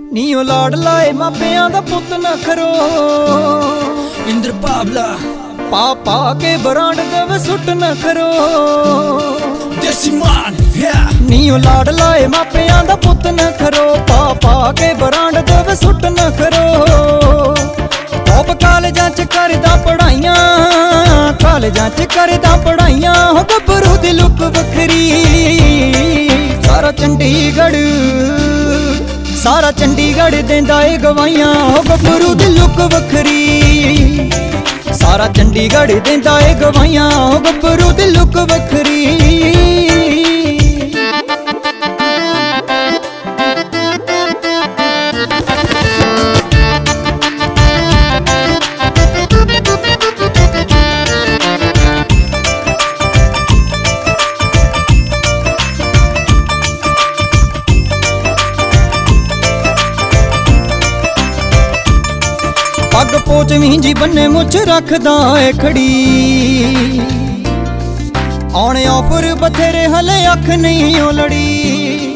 ਨੀਓ ਲਾੜ ਲਾਏ ਮਾਪਿਆਂ ਦਾ ਪੁੱਤ ਨਖਰੋ ਇੰਦਰ ਬਾਬਲਾ ਪਾ ਪਾ ਕੇ ਬਰਾਂਡ ਦੇਵੇ ਸੁੱਟ ਨਖਰੋ ਦੇਸੀ ਮਾਨ ਨੀਓ ਲਾੜ ਲਾਏ ਮਾਪਿਆਂ ਦਾ ਪੁੱਤ ਨਖਰੋ ਪਾ ਪਾ ਕੇ ਬਰਾਂਡ ਦੇਵੇ ਸੁੱਟ ਨਖਰੋ ਟੌਪ ਕਾਲਜਾਂ ਚ ਕਰਦਾ ਪੜਾਈਆਂ ਕਾਲਜਾਂ ਚ ਕਰਦਾ ਪੜਾਈਆਂ ਹੋ ਗੱਭਰੂ ਦੀ ਲੁੱਕ ਵੱਖਰੀ ਸਾਰਾ ਚੰਡੀਗੜ੍ਹ ਦੇਂਦਾ ਏ ਗਵਾਈਆਂ ਹੋ ਗੱਭਰੂ ਦੀ ਲੁੱਕ ਵੱਖਰੀ ਸਾਰਾ ਚੰਡੀਗੜ੍ਹ ਦੇਂਦਾ ਏ ਗਵਾਈਆਂ ਹੋ ਗੱਭਰੂ ਦੀ ਲੁੱਕ ਵੱਖਰੀ ਪੱਗ ਪੋਚ ਵੀਂਜੀ ਬੰਨੇ ਮੁੱਛ ਰੱਖਦਾ ਏ ਖੜੀ ਆਉਣੇ ਆਫਰ ਬਥੇਰੇ ਹਲੇ ਅੱਖ ਨਹੀਂ ਓ ਲੜੀ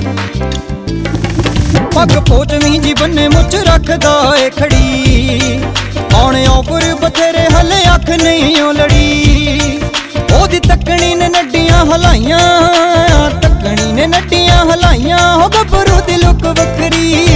ਪੱਗ ਪੋਚ ਵੀਂਜੀ ਬੰਨੇ ਮੁੱਛ ਰੱਖਦਾ ਏ ਖੜੀ ਆਉਣੇ ਆਫਰ ਬਥੇਰੇ ਹਲੇ ਅੱਖ ਨਹੀਂ ਓ ਲੜੀ ਉਹਦੀ ਤੱਕਣੀ ਨੇ ਨੱਡੀਆਂ ਹਲਾਈਆਂ ਤੱਕਣੀ ਨੇ ਨੱਡੀਆਂ ਹਲਾਈਆਂ ਹੋ ਗੱਭਰੂ ਦੀ ਲੁੱਕ ਵੱਖਰੀ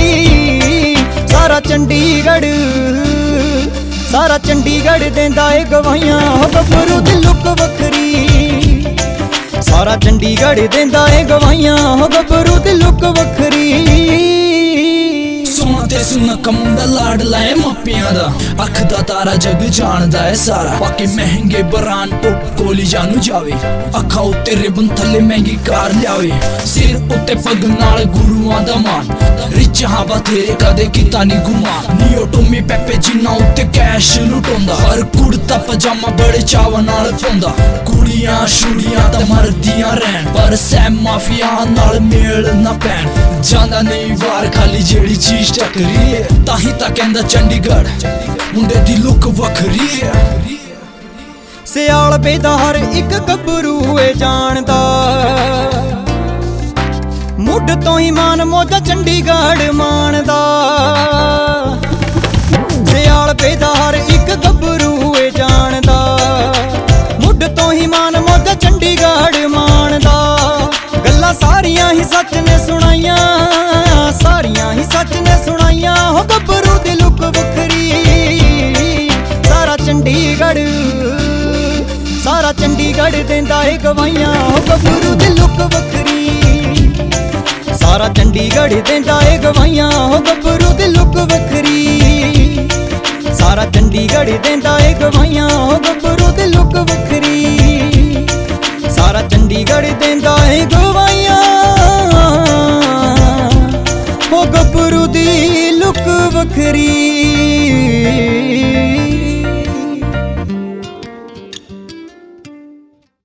ਸਾਰਾ ਚੰਡੀਗੜ੍ਹ ਦੇਂਦਾ ਏ ਗਵਾਈਆਂ ਹੋ ਗੱਭਰੂ ਦੀ ਲੁੱਕ ਵੱਖਰੀ ਸਾਰਾ ਚੰਡੀਗੜ੍ਹ ਦੇਂਦਾ ਏ ਗਵਾਈਆਂ ਹੋ ਗੱਭਰੂ ਦੀ ਲੁੱਕ ਵੱਖਰੀ ਸੋਹਣਾ ਤੇ ਸੁਨੱਖਾ ਮੁੰਡਾ ਲਾਡ ਲਾਏ ਮਾਪਿਆਂ ਦਾ ਅੱਖ ਦਾ ਤਾਰਾ ਜਗ ਜਾਣਦਾ ਏ ਸਾਰਾ ਬਾਕੀ ਮਹਿੰਗੇ ਬਰਾਨ ਤੋਂ ਕੋਲੀ ਜਾਨੂੰ ਜਾਵੇ ਅੱਖਾਂ ਉੱਤੇ ਰਿਬਨ ਥੱਲੇ ਮਹਿੰਗੀ ਕਾਰ ਲਿਆਵੇ ਸਿਰ ਉੱਤੇ ਪੱਗ ਨਾਲ ਗੁਰੂਆਂ ਦਾ ਮਾਨ ਰਿਚ ਹਾਂ ਬਥੇਰੇ ਕਦੇ ਕੀਤਾ ਨੀ ਗੁਮਾ ਨੀਓ ਟੋਮੀ ਪੈਪੇ ਜਿੰਨਾ ਉੱਤੇ ਕੈਸ਼ ਲੁਟਾਉਂਦਾ ਹਰ ਕੁੜਤਾ ਪਜਾਮਾ ਬੜੇ ਚਾਵਾਂ ਨਾਲ ਪਾਉਂਦਾ ਕੁੜੀਆਂ ਛੁੜੀਆਂ ਤਾਂ ਮਰਦੀਆਂ ਰਹਿਣ ਪਰ ਸੈ ਮਾਫੀਆ ਨਾਲ ਮੇਲ ਨਾ ਪੈਣ ਜਾਂਦਾ ਨਹੀਂ ਵਾਰ ਖਾਲੀ ਜਿਹੜੀ ਚੀਜ਼ ਟੱਕਰੀ ਏ ਤਾਹੀਂ ਤਾਂ ਕਹਿੰਦਾ ਚੰਡੀਗੜ੍ਹ ਮੁੰਡੇ ਦੀ ਲੁੱਕ ਵੱਖਰੀ ਏ ਸਿਆਲ ਬੇਦਾ ਹਰ ਇੱਕ ਗੱਭਰੂ ਏ ਜਾਣਦਾ ਮੁੱਢ ਤੋਂ ਹੀ ਮਾਨ ਮੋਜਾ ਚੰਡੀਗੜ੍ਹ ਮਾਣਦਾ ਸਿਆਲ ਬੇਦਾ ਹਰ ਇੱਕ ਗੱਭਰੂ ਏ ਜਾਣਦਾ ਮੁੱਢ ਤੋਂ ਹੀ ਮਾਨ ਮੋਜਾ ਚੰਡੀਗੜ੍ਹ ਮਾਣਦਾ ਗੱਲਾਂ ਸਾਰੀਆਂ ਹੀ ਸੱਚ ਨੇ ਸੁਣਾਈਆਂ ਸਾਰੀਆਂ ਹੀ ਸੱਚ ਨੇ ਸੁਣਾਈਆਂ ਹੋ ਗੱਭਰੂ ਦੀ ਲੁੱਕ ਵੱਖਰੀ ਸਾਰਾ ਚੰਡੀਗੜ੍ਹ ਦੇਂਦਾ ਏ ਗਵਾਈਆਂ ਹੋ ਗੱਭਰੂ ਦੀ ਲੁੱਕ ਵੱਖਰੀ ਸਾਰਾ ਚੰਡੀਗੜ੍ਹ ਦੇਂਦਾ ਏ ਗਵਾਈਆਂ ਹੋ ਗੱਭਰੂ ਦੀ ਲੁੱਕ ਵੱਖਰੀ ਸਾਰਾ ਚੰਡੀਗੜ੍ਹ ਦੇਂਦਾ ਏ ਗਵਾਈਆਂ ਹੋ ਗੱਭਰੂ ਦੀ ਲੁੱਕ ਵੱਖਰੀ ਸਾਰਾ ਚੰਡੀਗੜ੍ਹ ਦੇਂਦਾ ਏ ਗਵਾਈਆਂ ਹੋ ਗੱਭਰੂ ਦੀ ਲੁੱਕ ਵੱਖਰੀ।